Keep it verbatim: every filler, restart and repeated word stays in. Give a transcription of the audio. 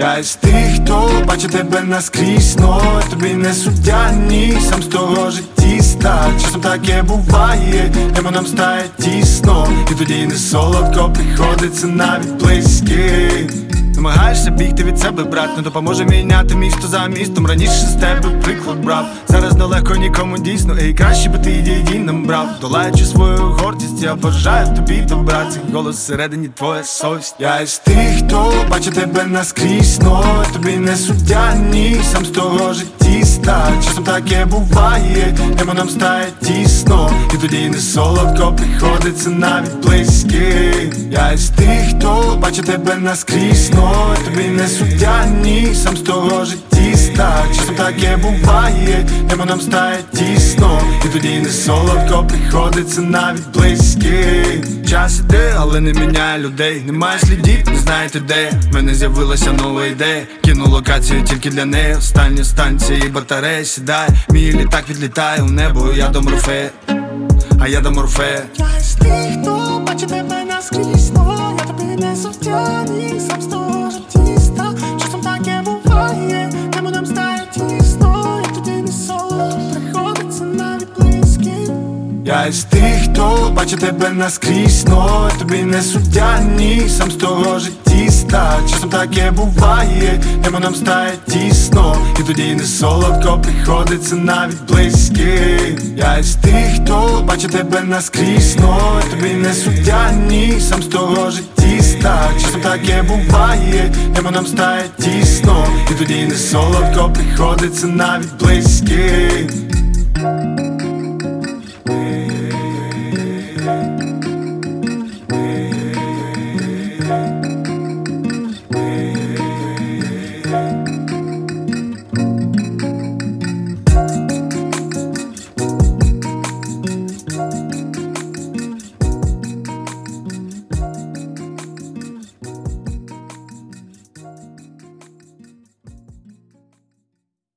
Я із тих, хто бачить тебе наскрізь, но тобі не суддя, ні, сам з того життіста. Часом таке буває, небо нам стає тісно, і тоді не солодко приходиться навіть близький. Намагаєшся бігти від себе, брат, не допоможе міняти місто за містом. Раніше з тебе приклад брав, зараз нелегко нікому дійсно. І краще би ти дій нам брав, долаючи свою гордість, я бажаю тобі добра. Цей голос всередині твоя совість. Я із тих, хто бачить тебе наскрізь, но тобі не суддя, ні, сам з того життіста. Часом таке буває, небо нам стає тісно, і тоді не солодко приходиться навіть близький. Я із тих, хто бачить тебе наскрізь, но тобі не суддя, ні, сам з того життіста. Часом таке буває, небо нам стає тісно, і тоді не солодко приходиться навіть близький. Час іде, але не міняє людей. Немає слідів, не знаєте де. В мене з'явилася нова ідея, кину локацію тільки для неї. Остання станція і батарея сідає. Мій літак відлітає у небо, я до Морфея, а я до Морфея. Я із тих, хто бачить тебе наскрізь, но я тобі не суддя, ні, сам з того життіста. Часом таке буває, небо нам стає тісно, і тоді не солодко приходиться навіть близький. Я із тих, хто бачить тебе наскрізь, но тобі не суддя, ні, сам з того життіста. Часом таке буває, небо нам стає тісно, і тоді не солодко приходиться навіть близький. Я із тих, хто бачить тебе наскрізь, но тобі не суддя, ні, сам з того життіста. Часом таке буває, небо нам стає тісно, і тоді не солодко приходиться навіть близький.